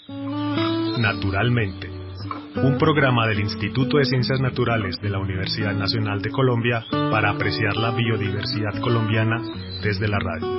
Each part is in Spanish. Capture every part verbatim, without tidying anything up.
Naturalmente, un programa del Instituto de Ciencias Naturales de la Universidad Nacional de Colombia para apreciar la biodiversidad colombiana desde la radio.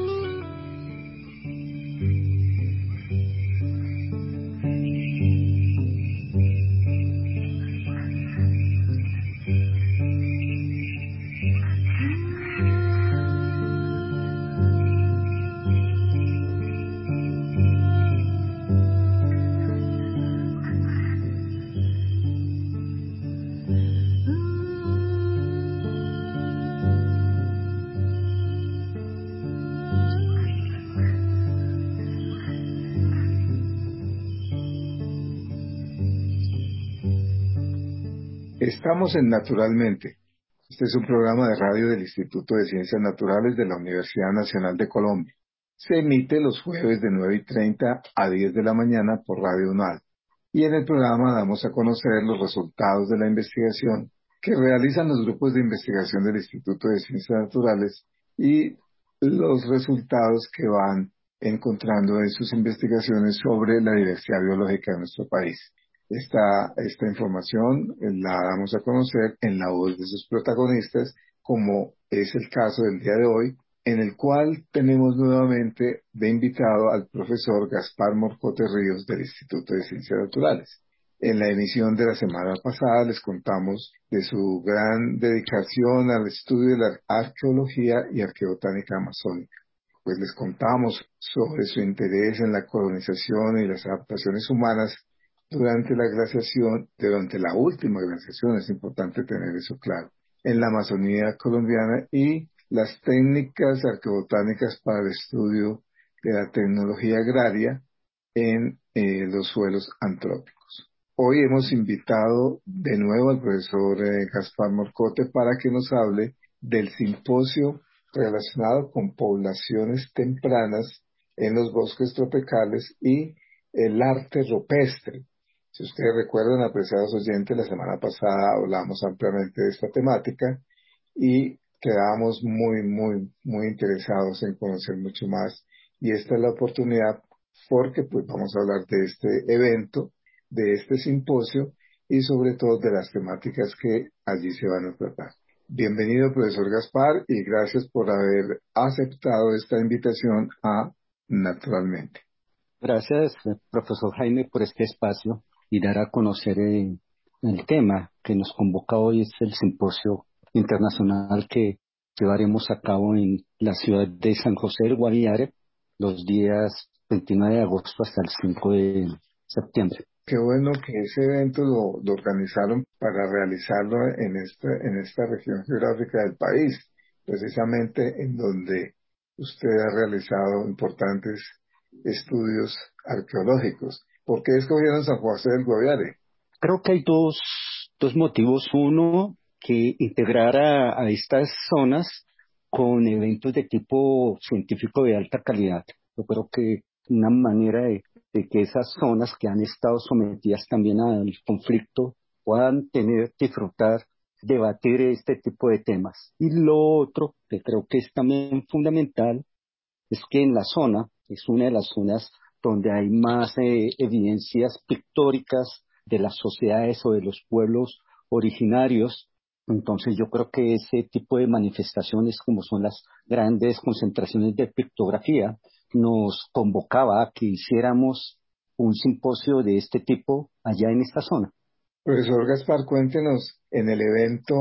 Estamos en Naturalmente. Este es un programa de radio del Instituto de Ciencias Naturales de la Universidad Nacional de Colombia. Se emite los jueves de nueve y treinta a diez de la mañana por Radio UNAL. Y en el programa damos a conocer los resultados de la investigación que realizan los grupos de investigación del Instituto de Ciencias Naturales y los resultados que van encontrando en sus investigaciones sobre la diversidad biológica de nuestro país. Esta, esta información la damos a conocer en la voz de sus protagonistas, como es el caso del día de hoy, en el cual tenemos nuevamente de invitado al profesor Gaspar Morcote Ríos del Instituto de Ciencias Naturales. En la emisión de la semana pasada les contamos de su gran dedicación al estudio de la arqueología y arqueobotánica amazónica. Pues les contamos sobre su interés en la colonización y las adaptaciones humanas durante la glaciación, durante la última glaciación, es importante tener eso claro, en la Amazonía colombiana y las técnicas arqueobotánicas para el estudio de la tecnología agraria en eh, los suelos antrópicos. Hoy hemos invitado de nuevo al profesor eh, Gaspar Morcote para que nos hable del simposio relacionado con poblaciones tempranas en los bosques tropicales y el arte rupestre. Si ustedes recuerdan, apreciados oyentes, la semana pasada hablamos ampliamente de esta temática y quedábamos muy, muy, muy interesados en conocer mucho más. Y esta es la oportunidad porque pues vamos a hablar de este evento, de este simposio y sobre todo de las temáticas que allí se van a tratar. Bienvenido, profesor Gaspar, y gracias por haber aceptado esta invitación a Naturalmente. Gracias, profesor Jaime, por este espacio y dar a conocer eh, el tema que nos convoca hoy. Es el simposio internacional que llevaremos a cabo en la ciudad de San José del Guaviare los días veintinueve de agosto hasta el cinco de septiembre. Qué bueno que ese evento lo, lo organizaron para realizarlo en esta, en esta región geográfica del país, precisamente en donde usted ha realizado importantes estudios arqueológicos. ¿Por qué escogieron San José del Guaviare? Creo que hay dos, dos motivos. Uno, que integrar a, a estas zonas con eventos de tipo científico de alta calidad. Yo creo que una manera de, de que esas zonas que han estado sometidas también al conflicto puedan tener, disfrutar, debatir este tipo de temas. Y lo otro, que creo que es también fundamental, es que en la zona, es una de las zonas donde hay más eh, evidencias pictóricas de las sociedades o de los pueblos originarios. Entonces yo creo que ese tipo de manifestaciones, como son las grandes concentraciones de pictografía, nos convocaba a que hiciéramos un simposio de este tipo allá en esta zona. Profesor Gaspar, cuéntenos en el evento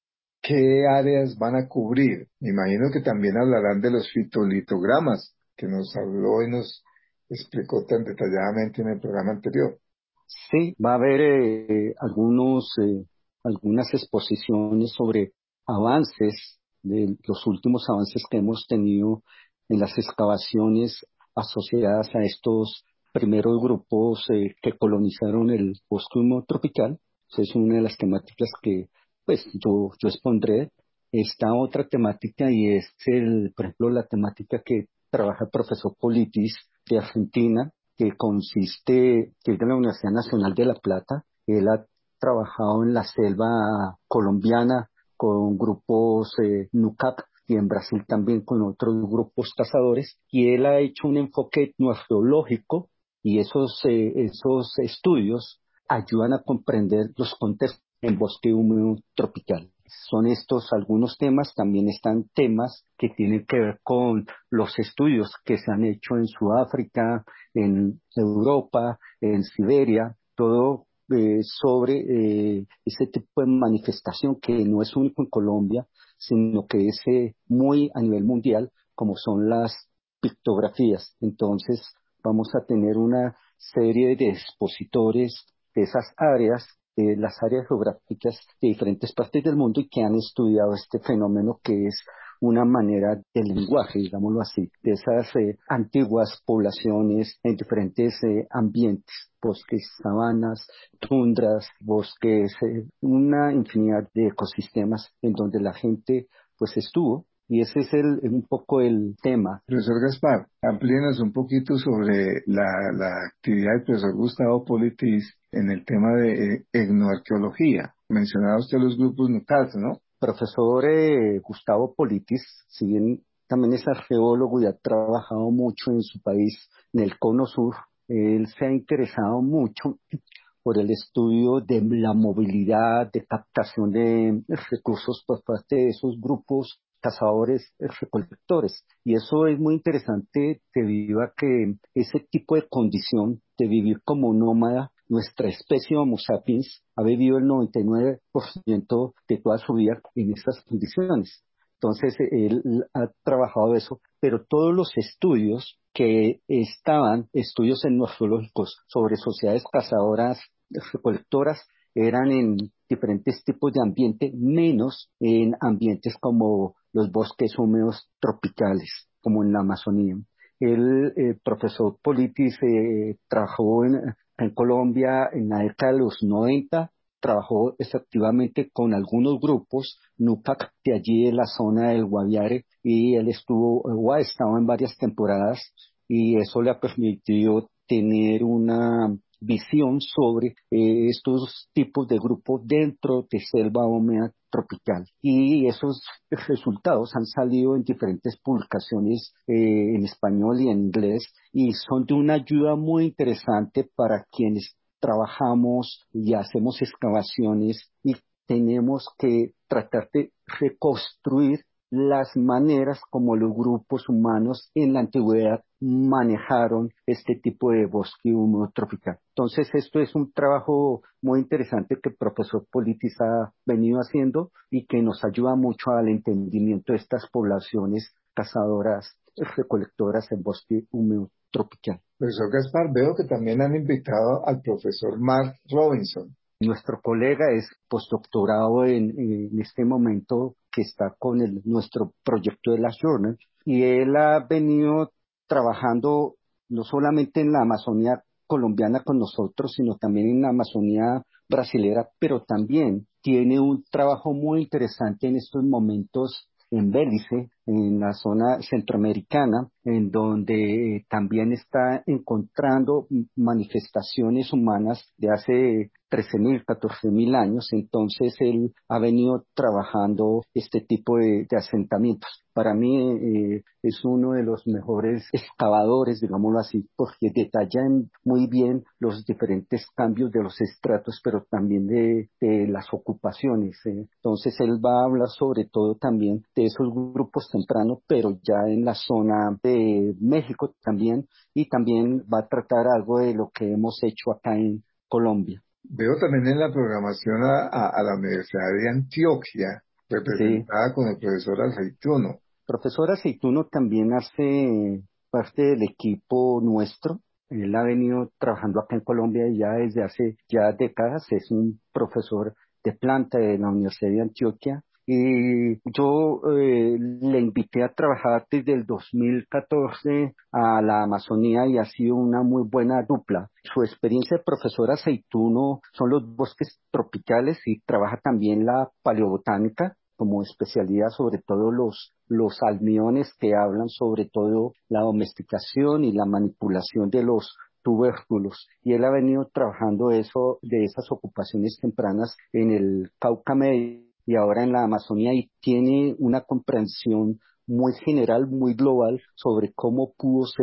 qué áreas van a cubrir. Me imagino que también hablarán de los fitolitogramas que nos habló y nos explicó tan detalladamente en el programa anterior. Sí, va a haber eh, algunos, eh, algunas exposiciones sobre avances, de los últimos avances que hemos tenido en las excavaciones asociadas a estos primeros grupos eh, que colonizaron el bosque húmedo tropical. Esa es una de las temáticas que pues yo, yo expondré. Esta otra temática y es, el, por ejemplo, la temática que trabaja el profesor Politis de Argentina, que consiste, que es de la Universidad Nacional de La Plata. Él ha trabajado en la selva colombiana con grupos eh, NUCAP y en Brasil también con otros grupos cazadores, y él ha hecho un enfoque etnoarqueológico y esos, eh, esos estudios ayudan a comprender los contextos en bosque húmedo tropical. Son estos algunos temas, también están temas que tienen que ver con los estudios que se han hecho en Sudáfrica, en Europa, en Siberia, todo eh, sobre eh, ese tipo de manifestación que no es único en Colombia, sino que es eh, muy a nivel mundial, como son las pictografías. Entonces, vamos a tener una serie de expositores de esas áreas, de las áreas geográficas de diferentes partes del mundo y que han estudiado este fenómeno que es una manera de lenguaje, digámoslo así, de esas eh, antiguas poblaciones en diferentes eh, ambientes, bosques, sabanas, tundras, bosques, eh, una infinidad de ecosistemas en donde la gente pues estuvo. Y ese es el, un poco el tema. Profesor Gaspar, amplíenos un poquito sobre la, la actividad del profesor Gustavo Politis en el tema de eh, etnoarqueología. Mencionaba usted los grupos NUCALS, ¿no? Profesor eh, Gustavo Politis, si bien también es arqueólogo y ha trabajado mucho en su país, en el Cono Sur, él se ha interesado mucho por el estudio de la movilidad, de captación de recursos por parte de esos grupos cazadores eh, recolectores. Y eso es muy interesante debido a que ese tipo de condición de vivir como nómada, nuestra especie Homo sapiens ha vivido el noventa y nueve por ciento de toda su vida en esas condiciones. Entonces, él ha trabajado eso, pero todos los estudios que estaban, estudios etnozoológicos sobre sociedades cazadoras, recolectoras, eran en diferentes tipos de ambiente, menos en ambientes como los bosques húmedos tropicales, como en la Amazonía. El, el profesor Politis eh, trabajó en, en Colombia en la década de los noventa, trabajó efectivamente con algunos grupos, NUPAC, de allí de la zona del Guaviare, y él estuvo, o ha estado en varias temporadas, y eso le ha permitido tener una visión sobre eh, estos tipos de grupos dentro de selva húmeda tropical. Y esos resultados han salido en diferentes publicaciones eh, en español y en inglés y son de una ayuda muy interesante para quienes trabajamos y hacemos excavaciones y tenemos que tratar de reconstruir las maneras como los grupos humanos en la antigüedad manejaron este tipo de bosque húmedo tropical. Entonces, esto es un trabajo muy interesante que el profesor Politis ha venido haciendo y que nos ayuda mucho al entendimiento de estas poblaciones cazadoras, recolectoras en bosque húmedo tropical. Profesor Gaspar, veo que también han invitado al profesor Mark Robinson. Nuestro colega es postdoctorado en, en este momento que está con el, nuestro proyecto de las Journal y él ha venido trabajando no solamente en la Amazonía colombiana con nosotros, sino también en la Amazonía brasilera, pero también tiene un trabajo muy interesante en estos momentos en Belice, en la zona centroamericana, en donde eh, también está encontrando manifestaciones humanas de hace trece mil, catorce mil años. Entonces él ha venido trabajando este tipo de, de asentamientos. Para mí eh, es uno de los mejores excavadores, digámoslo así, porque detallan muy bien los diferentes cambios de los estratos, pero también de, de las ocupaciones. Eh. Entonces él va a hablar sobre todo también de esos grupos tempranos, pero ya en la zona de México también, y también va a tratar algo de lo que hemos hecho acá en Colombia. Veo también en la programación a, a, a la Universidad de Antioquia, Sí, representada con el profesor Aceituno. profesor Aceituno también hace parte del equipo nuestro. Él ha venido trabajando acá en Colombia ya desde hace ya décadas. Es un profesor de planta de la Universidad de Antioquia. Y yo eh, le invité a trabajar desde el dos mil catorce a la Amazonía y ha sido una muy buena dupla. Su experiencia de profesor Aceituno son los bosques tropicales y trabaja también la paleobotánica como especialidad, sobre todo los, los almiones que hablan sobre todo la domesticación y la manipulación de los tubérculos. Y él ha venido trabajando eso, de esas ocupaciones tempranas en el Cauca Medio y ahora en la Amazonía y tiene una comprensión muy general, muy global sobre cómo pudo ser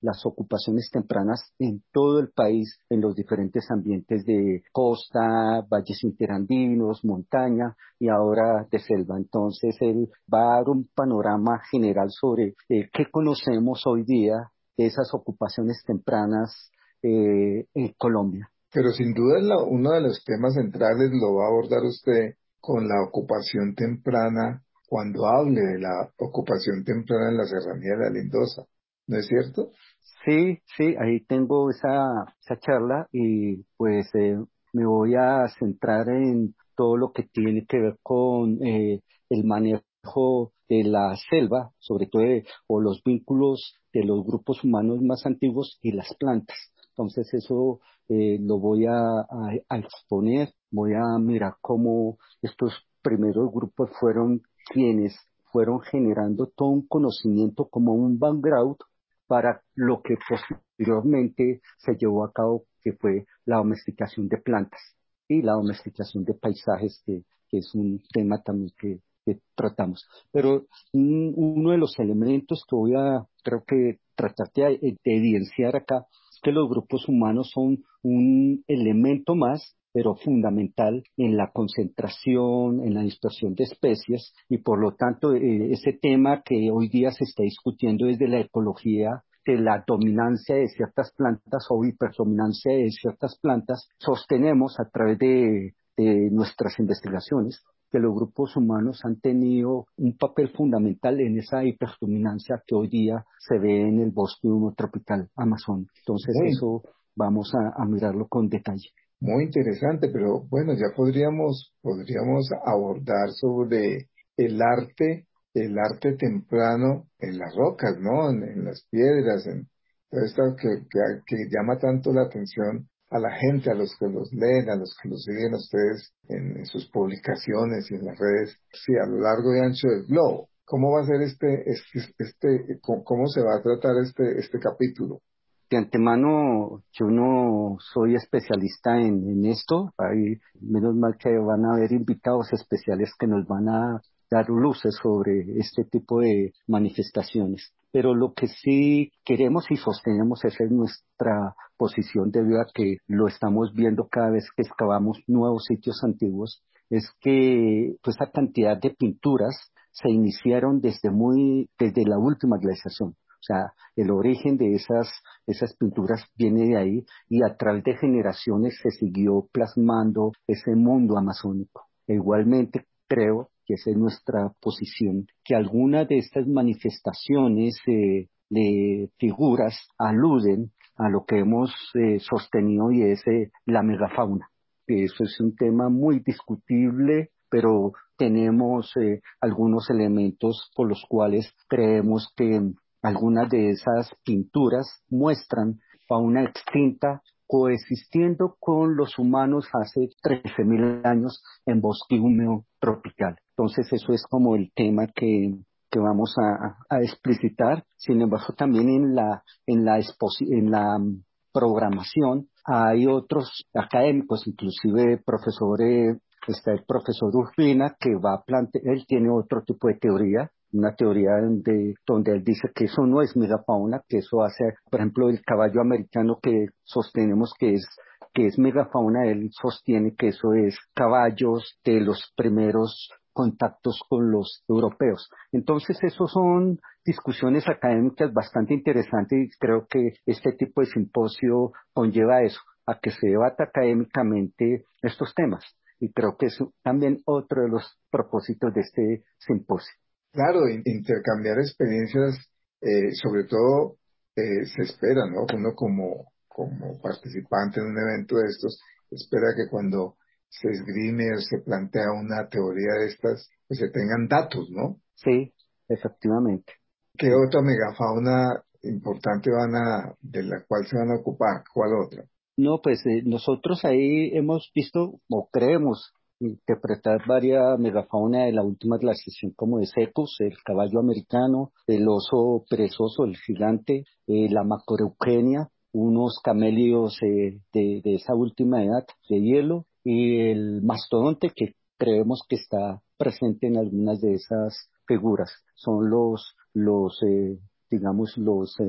las ocupaciones tempranas en todo el país, en los diferentes ambientes de costa, valles interandinos, montaña y ahora de selva. Entonces, él va a dar un panorama general sobre eh, qué conocemos hoy día de esas ocupaciones tempranas eh, en Colombia. Pero sin duda la- uno de los temas centrales lo va a abordar usted con la ocupación temprana, cuando hable de la ocupación temprana en la Serranía de la Lindosa, ¿no es cierto? Sí, sí, ahí tengo esa, esa charla y pues eh, me voy a centrar en todo lo que tiene que ver con eh, el manejo de la selva, sobre todo de- o los vínculos de los grupos humanos más antiguos y las plantas. Entonces eso eh, lo voy a, a- a exponer, voy a mirar cómo estos primeros grupos fueron quienes fueron generando todo un conocimiento como un background para lo que posteriormente se llevó a cabo, que fue la domesticación de plantas y la domesticación de paisajes, que, que es un tema también que, que tratamos. Pero mm, uno de los elementos que voy a, creo que tratar de, de evidenciar acá, es que los grupos humanos son un elemento más, pero fundamental en la concentración, en la dispersión de especies y por lo tanto eh, ese tema que hoy día se está discutiendo desde la ecología de la dominancia de ciertas plantas o hiperdominancia de ciertas plantas, sostenemos a través de, de nuestras investigaciones que los grupos humanos han tenido un papel fundamental en esa hiperdominancia que hoy día se ve en el bosque húmedo tropical Amazon. Entonces Muy, eso vamos a, a mirarlo con detalle. muy interesante, pero bueno, ya podríamos, podríamos abordar sobre el arte, el arte temprano en las rocas, ¿no? En, en las piedras, en todo esto que, que, que llama tanto la atención a la gente, a los que los leen, a los que los siguen a ustedes en, en sus publicaciones y en las redes, sí, a lo largo y ancho del globo. ¿Cómo va a ser este, este, este, cómo cómo se va a tratar este, este capítulo? De antemano, yo no soy especialista en, en esto. Hay, menos mal que van a haber invitados especiales que nos van a dar luces sobre este tipo de manifestaciones. Pero lo que sí queremos y sostenemos esa es nuestra posición debido a que lo estamos viendo cada vez que excavamos nuevos sitios antiguos, es que pues, esa cantidad de pinturas se iniciaron desde muy, desde la última glaciación. O sea, el origen de esas, esas pinturas viene de ahí y a través de generaciones se siguió plasmando ese mundo amazónico. E igualmente creo que esa es nuestra posición, que algunas de estas manifestaciones eh, de figuras aluden a lo que hemos eh, sostenido y es eh, la megafauna. Eso es un tema muy discutible, pero tenemos eh, algunos elementos por los cuales creemos que algunas de esas pinturas muestran fauna extinta coexistiendo con los humanos hace trece mil años en bosque húmedo tropical. Entonces eso es como el tema que, que vamos a, a explicitar. Sin embargo, también en la, en la, exposi- en la mm, programación hay otros académicos, inclusive profesores, está el profesor Urbina, que va a plantear, él tiene otro tipo de teoría, una teoría donde, donde él dice que eso no es megafauna, que eso hace, por ejemplo, el caballo americano que sostenemos que es que es megafauna, él sostiene que eso es caballos de los primeros contactos con los europeos. Entonces, esos son discusiones académicas bastante interesantes y creo que este tipo de simposio conlleva eso, a que se debata académicamente estos temas. Y creo que es también otro de los propósitos de este simposio. Claro, in- intercambiar experiencias, eh, sobre todo eh, se espera, ¿no? Uno como, como participante en un evento de estos, espera que cuando se esgrime o se plantea una teoría de estas, pues se tengan datos, ¿no? Sí, efectivamente. ¿Qué otra megafauna importante van a, de la cual se van a ocupar? ¿Cuál otra? No, pues eh, nosotros ahí hemos visto o creemos interpretar varias megafauna de la última glaciación como de secos, el caballo americano, el oso perezoso, el gigante, eh, la macroeugenia, unos camélidos eh, de, de esa última edad de hielo y el mastodonte que creemos que está presente en algunas de esas figuras. Son los, los eh, digamos, los eh,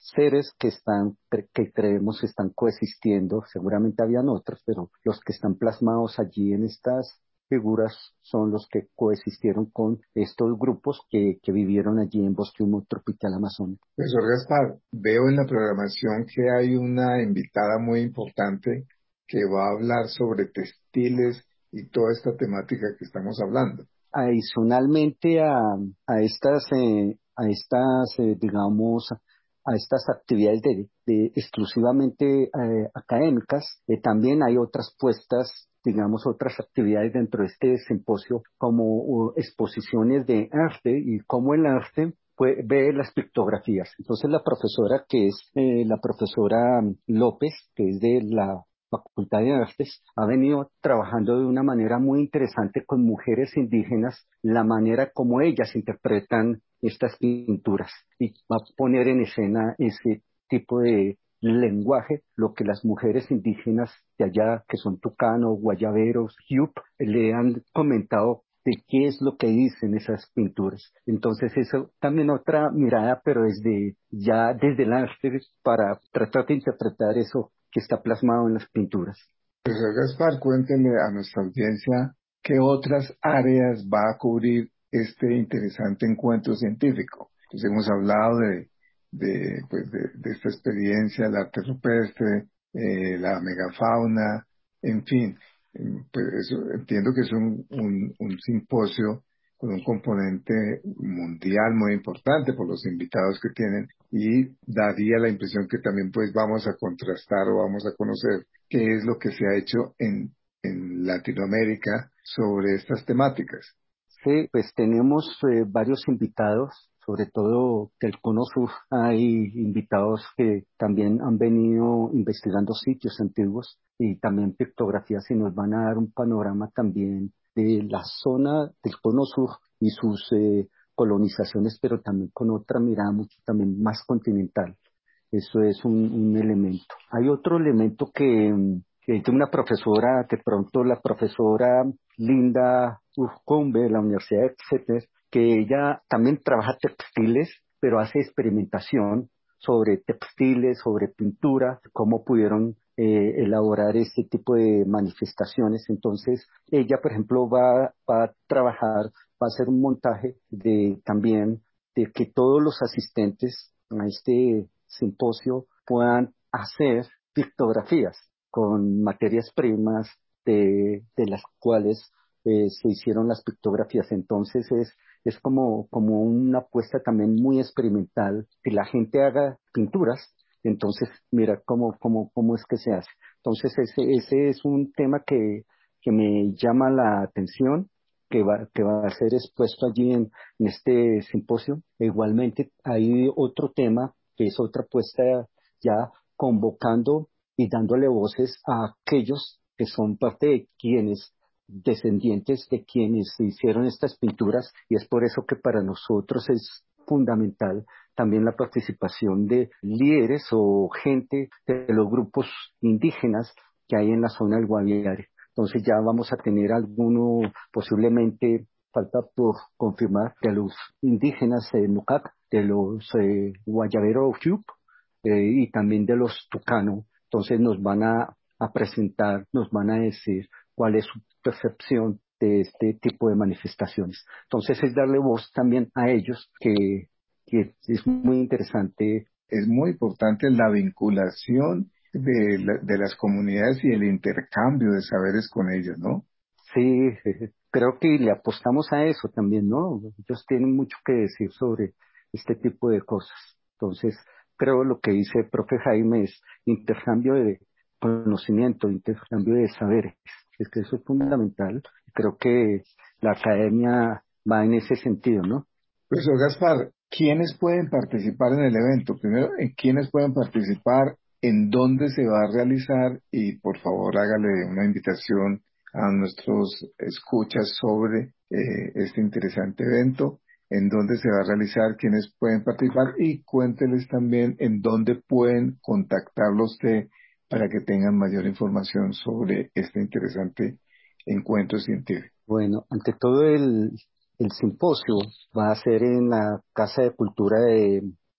seres que están, que creemos que están coexistiendo, seguramente habían otros, pero los que están plasmados allí en estas figuras son los que coexistieron con estos grupos que, que vivieron allí en bosque húmedo tropical amazónico. Profesor Gaspar, veo en la programación que hay una invitada muy importante que va a hablar sobre textiles y toda esta temática que estamos hablando. Adicionalmente a, a estas, eh, a estas eh, digamos, a estas actividades de, de exclusivamente eh, académicas, eh, también hay otras puestas, digamos, otras actividades dentro de este simposio, como uh, exposiciones de arte y cómo el arte pues, ve las pictografías. Entonces la profesora, que es eh, la profesora López, que es de la Facultad de Artes, ha venido trabajando de una manera muy interesante con mujeres indígenas, la manera como ellas interpretan estas pinturas y va a poner en escena ese tipo de lenguaje, lo que las mujeres indígenas de allá, que son tucanos, guayaberos, yup, le han comentado de qué es lo que dicen esas pinturas. Entonces eso también otra mirada, pero desde ya desde el arte para tratar de interpretar eso que está plasmado en las pinturas. Profesor Gaspar, cuéntele a nuestra audiencia qué otras áreas va a cubrir este interesante encuentro científico. Pues hemos hablado de, de, pues de, de esta experiencia, el arte rupestre, eh, la megafauna, en fin. Pues eso, entiendo que es un, un, un simposio con un componente mundial muy importante por los invitados que tienen y daría la impresión que también pues vamos a contrastar o vamos a conocer qué es lo que se ha hecho en, en Latinoamérica sobre estas temáticas. Sí, pues tenemos eh, varios invitados, sobre todo del Cono Sur. Hay invitados que también han venido investigando sitios antiguos y también pictografías y nos van a dar un panorama también de la zona del Cono Sur y sus eh, colonizaciones, pero también con otra mirada mucho también más continental. Eso es un, un elemento. Hay otro elemento que, mm, que es de una profesora, de pronto la profesora Linda Uzcombe de la Universidad de Exeter, que ella también trabaja textiles, pero hace experimentación sobre textiles, sobre pintura, cómo pudieron eh, elaborar este tipo de manifestaciones. Entonces, ella, por ejemplo, va, va a trabajar, va a hacer un montaje de también de que todos los asistentes a este simposio puedan hacer pictografías con materias primas de, de las cuales eh, se hicieron las pictografías. Entonces es, es como, como una apuesta también muy experimental, que la gente haga pinturas, entonces mira cómo, cómo, cómo es que se hace. Entonces ese, ese es un tema que, que me llama la atención, que va, que va a ser expuesto allí en, en este simposio. E igualmente hay otro tema que es otra apuesta ya convocando y dándole voces a aquellos que son parte de quienes, descendientes de quienes hicieron estas pinturas, y es por eso que para nosotros es fundamental también la participación de líderes o gente de los grupos indígenas que hay en la zona del Guaviare. Entonces ya vamos a tener alguno, posiblemente, falta por confirmar, de los indígenas de Nucac, de los eh, Guayabero Fiup, eh, y también de los Tucano. Entonces nos van a, a presentar, nos van a decir cuál es su percepción de este tipo de manifestaciones. Entonces es darle voz también a ellos, que, que es muy interesante. Es muy importante la vinculación de, la, de las comunidades y el intercambio de saberes con ellos, ¿no? Sí, creo que le apostamos a eso también, ¿no? Ellos tienen mucho que decir sobre este tipo de cosas. Entonces, creo lo que dice el profe Jaime es intercambio de conocimiento, intercambio de saberes. Es que eso es fundamental. Creo que la academia va en ese sentido, ¿no? Profesor Gaspar, ¿quiénes pueden participar en el evento? Primero, ¿en quiénes pueden participar? ¿En dónde se va a realizar? Y por favor, hágale una invitación a nuestros escuchas sobre eh, este interesante evento, en dónde se va a realizar, quiénes pueden participar y cuénteles también en dónde pueden contactarlo usted para que tengan mayor información sobre este interesante encuentro científico. Bueno, ante todo el, el simposio va a ser en la Casa de Cultura de,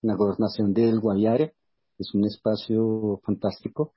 la gobernación del Guaviare. Es un espacio fantástico.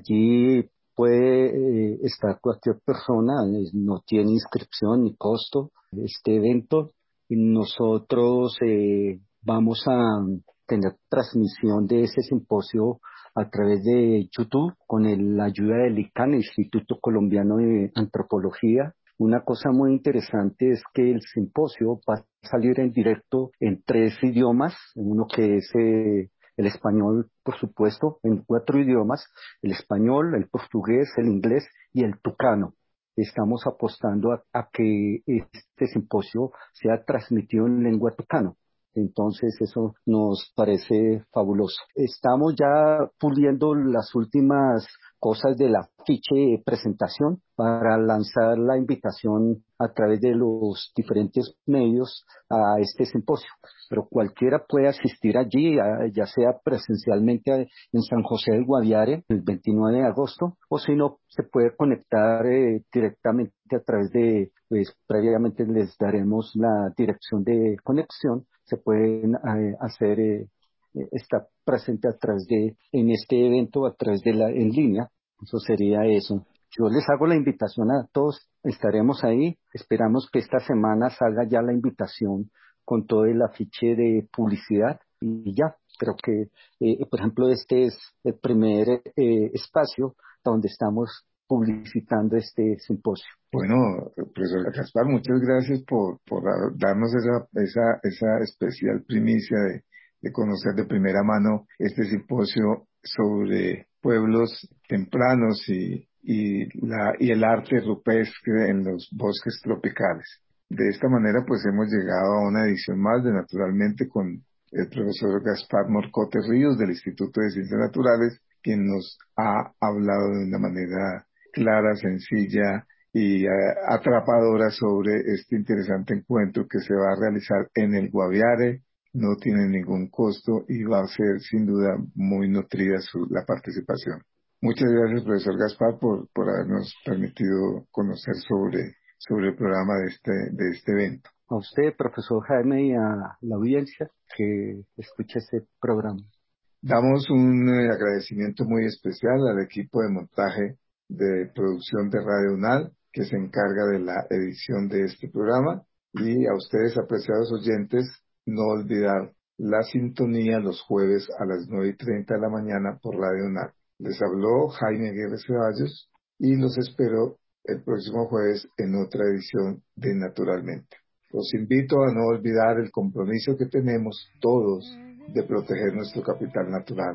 Allí puede eh, estar cualquier persona, eh, no tiene inscripción ni costo este evento. Y nosotros eh, vamos a tener transmisión de ese simposio a través de YouTube con el- la ayuda del ICANN, Instituto Colombiano de Antropología. Una cosa muy interesante es que el simposio va a salir en directo en tres idiomas, uno que es eh, el español, por supuesto, en cuatro idiomas: el español, el portugués, el inglés y el tucano. Estamos apostando a, a que este simposio sea transmitido en lengua tucano. Entonces eso nos parece fabuloso. Estamos ya puliendo las últimas cosas del afiche de presentación para lanzar la invitación a través de los diferentes medios a este simposio. Pero cualquiera puede asistir allí, a- ya sea presencialmente en San José del Guaviare el veintinueve de agosto, o si no, se puede conectar eh, directamente a través de, pues previamente les daremos la dirección de conexión. Se pueden eh, hacer, eh, eh, está presente a través de, en este evento, a través de la, en línea. Eso sería eso. Yo les hago la invitación a todos, estaremos ahí. Esperamos que esta semana salga ya la invitación con todo el afiche de publicidad y ya. Creo que, eh, por ejemplo, este es el primer eh, espacio donde estamos publicitando este simposio. Bueno, profesor Gaspar, muchas gracias por, por darnos esa, esa, esa especial primicia de, de conocer de primera mano este simposio sobre pueblos tempranos y, y, la, y el arte rupestre en los bosques tropicales. De esta manera, pues hemos llegado a una edición más de Naturalmente con el profesor Gaspar Morcote Ríos del Instituto de Ciencias Naturales, quien nos ha hablado de una manera clara, sencilla y eh, atrapadora sobre este interesante encuentro que se va a realizar en el Guaviare. No tiene ningún costo y va a ser sin duda muy nutrida su, la participación. Muchas gracias, profesor Gaspar, por, por habernos permitido conocer sobre, sobre el programa de este, de este evento. A usted, profesor Jaime, y a la audiencia que escucha este programa. Damos un eh, agradecimiento muy especial al equipo de montaje de producción de Radio UNAL, que se encarga de la edición de este programa, y a ustedes, apreciados oyentes, no olvidar la sintonía los jueves a las nueve y treinta de la mañana por Radio UNAL. Les habló Jaime Aguirre Ceballos y los espero el próximo jueves en otra edición de Naturalmente. Los invito a no olvidar el compromiso que tenemos todos de proteger nuestro capital natural,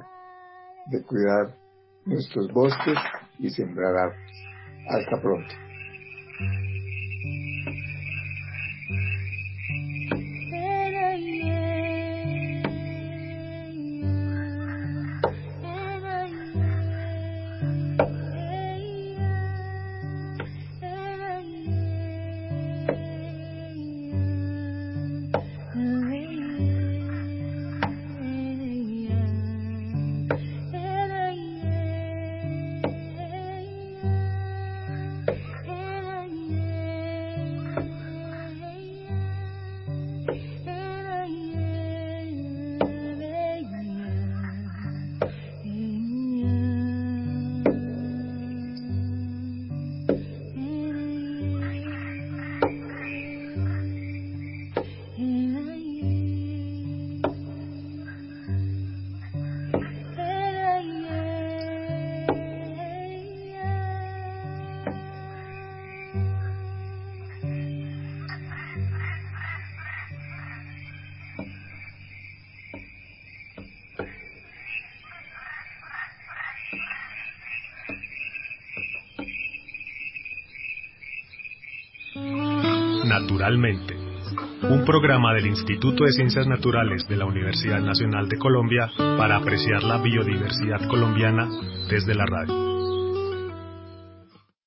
de cuidar nuestros bosques y sembrar árboles. Hasta pronto. Naturalmente, un programa del Instituto de Ciencias Naturales de la Universidad Nacional de Colombia para apreciar la biodiversidad colombiana desde la radio.